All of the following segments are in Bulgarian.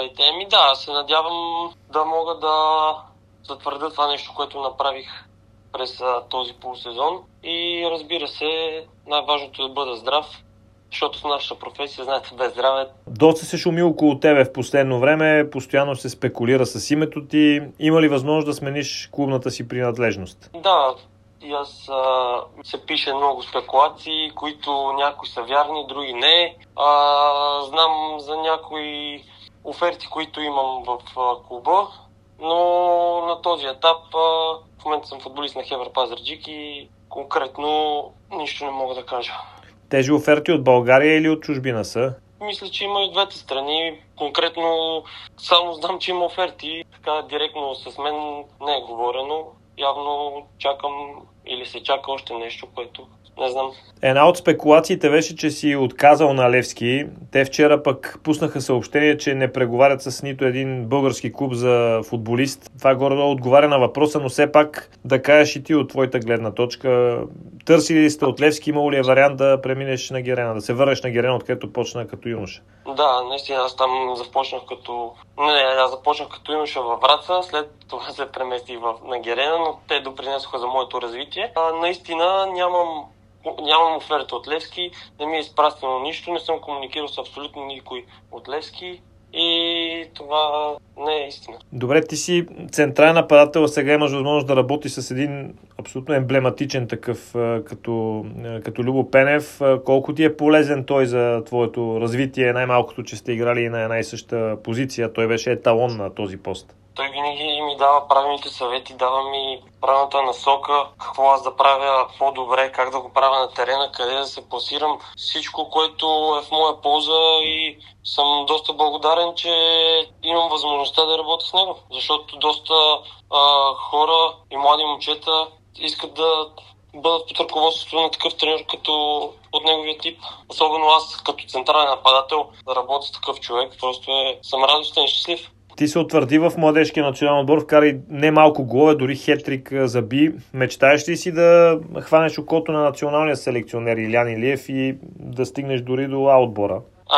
Здравейте. Да, се надявам да мога да затвърдя това нещо, което направих през този полусезон. И разбира се, най-важното е да бъда здрав, защото в нашата професия, знаете, без здраве. Доста се шуми около тебе в последно време, постоянно се спекулира с името ти. Има ли възможност да смениш клубната си принадлежност? Да, и аз се пише много спекулации, които някои са вярни, други не. Знам за някои оферти, които имам в клуба, но на този етап в момента съм футболист на Хевър Пазарджик и конкретно нищо не мога да кажа. Тези оферти от България или от чужбина са? Мисля, че има и от двете страни. Конкретно само знам, че има оферти. Така директно с мен не е говорено. Явно чакам или се чака още нещо, което не знам. Една от спекулациите беше, че си отказал на Левски. Те вчера пък пуснаха съобщение, че не преговарят с нито един български клуб за футболист. Това горе отговаря на въпроса, но все пак да кажеш и ти от твоята гледна точка. Търсили ли сте от Левски, имало ли е вариант да преминеш на Герена, да се върнеш на Герена, откъдето почна като юноша? Да, наистина аз там започнах като... аз започнах като юноша във Враца, след това се преместих на Герена, но те допринесоха за моето развитие. Наистина нямам оферта от Левски, не ми е изпрастено нищо, не съм комуникирал с абсолютно никой от Левски и това не е истина. Добре, ти си централен нападател, сега имаш възможност да работиш с един абсолютно емблематичен такъв като Любо Пенев. Колко ти е полезен той за твоето развитие, най-малкото, че сте играли на една и съща позиция, той беше еталон на този пост? Той винаги ми дава правилните съвети, дава ми правилната насока, какво аз да правя по-добре, как да го правя на терена, къде да се пласирам. Всичко, което е в моя полза и съм доста благодарен, че имам възможността да работя с него. Защото доста хора и млади момчета искат да бъдат под ръководството на такъв тренер като от неговия тип. Особено аз като централен нападател да работя с такъв човек, просто съм радостен и щастлив. Ти се утвърди в младежкия национален отбор, вкара не малко голове, дори хетрик заби. Мечтаеш ли си да хванеш окото на националния селекционер Илян Илиев и да стигнеш дори до А отбора?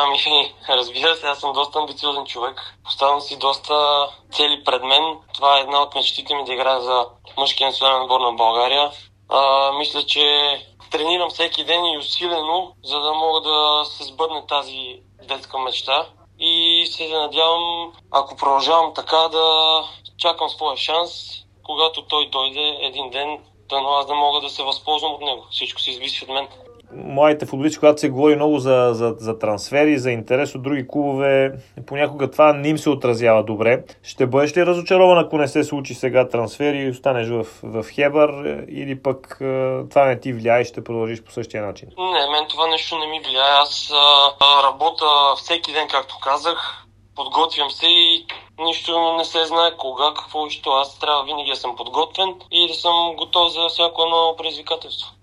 Разбира се, аз съм доста амбициозен човек. Поставям си доста цели пред мен. Това е една от мечтите ми да играя за мъжкия национален отбор на България. Мисля, че тренирам всеки ден и усилено, за да мога да се сбъдне тази детска мечта. И се надявам, ако продължавам така, да чакам своя шанс, когато той дойде един ден, дано аз да мога да се възползвам от него. Всичко се зависи от мен. Младите футболисти, когато се говори много за трансфери, за интерес от други клубове, понякога това не им се отразява добре. Ще бъдеш ли разочарован, ако не се случи сега трансфер и останеш в Хебър, или пък това не ти влияе и ще продължиш по същия начин? Не, мен това нещо не ми влияе. Аз работя всеки ден, както казах, подготвям се и нищо не се знае кога, какво и що. Аз трябва винаги да съм подготвен и да съм готов за всяко едно предизвикателство.